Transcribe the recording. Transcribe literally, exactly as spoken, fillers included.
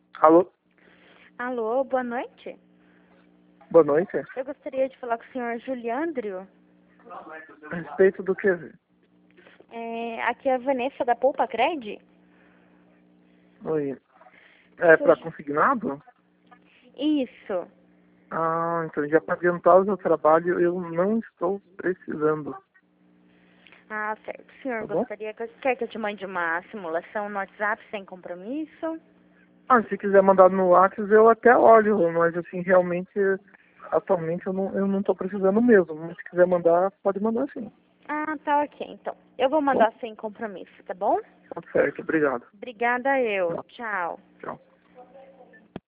Alô? Alô, boa noite. Boa noite. Eu gostaria de falar com o senhor Juliandro. A respeito do que? É, aqui é a Vanessa da Poupa Cred. Oi. É Sou para Ju- consignado? Isso. Ah, então já para adiantar o meu trabalho, eu não estou precisando. Ah, certo. O senhor Tá bom? gostaria que eu, quer que eu te mande uma simulação no WhatsApp sem compromisso? Ah, se quiser mandar no WhatsApp, eu até olho, mas assim, realmente, atualmente eu não, eu não estou precisando mesmo. Mas se quiser mandar, pode mandar sim. Ah, tá ok, então. Eu vou Tá bom? mandar sem compromisso, tá bom? Tá certo, obrigado. Obrigada eu. Tchau. Tchau. Tchau.